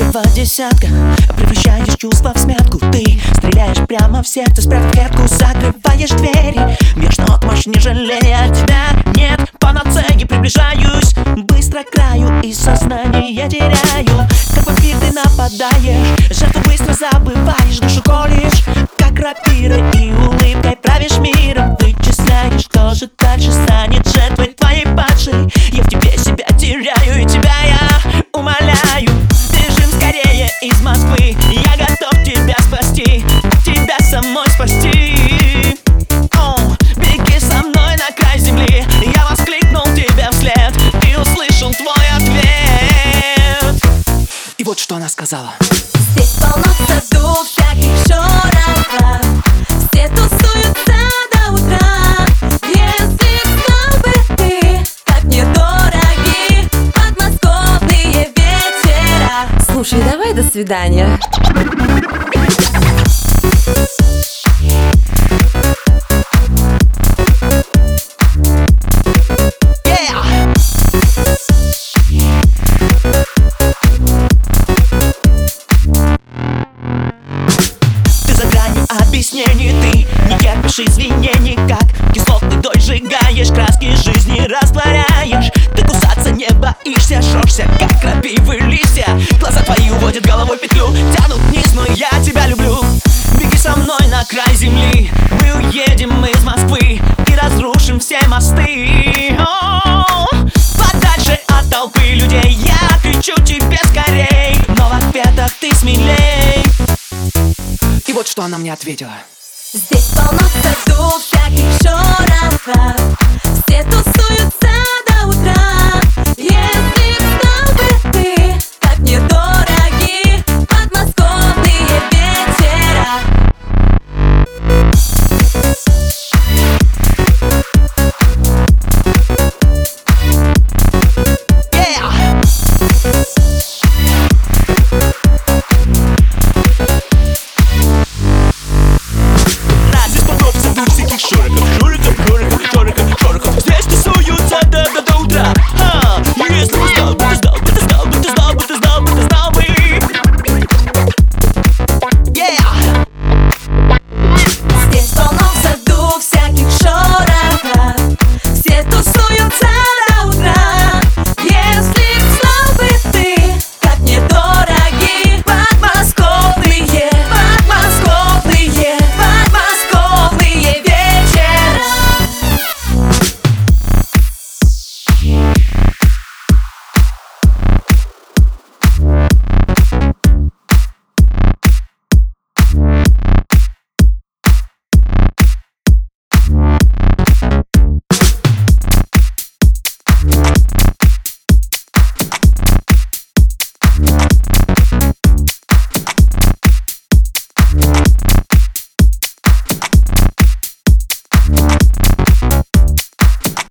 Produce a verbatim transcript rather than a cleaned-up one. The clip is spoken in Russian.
Два десятка, превращаешь чувства в смятку. Ты стреляешь прямо в сердце, спрятав клетку, закрываешь двери. Мир жнет мощь, не жалея тебя. Нет панацеи, приближаюсь быстро к краю и сознание теряю. Как вампир ты нападаешь, жертву быстро забываешь, душу колешь, как рапира, и улыбкой правишь миром. Вычисляешь, кто же дальше станет жертвой твоей падшей. Я в тебе себя теряю, и тебя я умоляю. Бежим скорее из Москвы, я готов тебя спасти, тебя самой спасти. О, беги со мной на край земли. Я воскликнул тебе вслед и услышал твой ответ. И вот что она сказала: здесь полно в саду всяких шорохов, все тусуются до утра. Если знал бы ты, как мне дороги подмосковные вечера. Слушай, давай до свидания. Объяснений ты не терпишь извинений, как кислотный дождь сжигаешь, краски жизни растворяешь. Ты кусаться не боишься, жжешься, как крапивы листья. Глаза твои уводят головой петлю, тянут вниз, но я тебя люблю. Беги со мной на край земли, мы уедем из Москвы и разрушим все мосты. О, подальше от толпы людей я кричу тебе скорей, но в ответах ты смелей. И вот что она мне ответила: здесь полно в саду всяких шорохов, все тусуются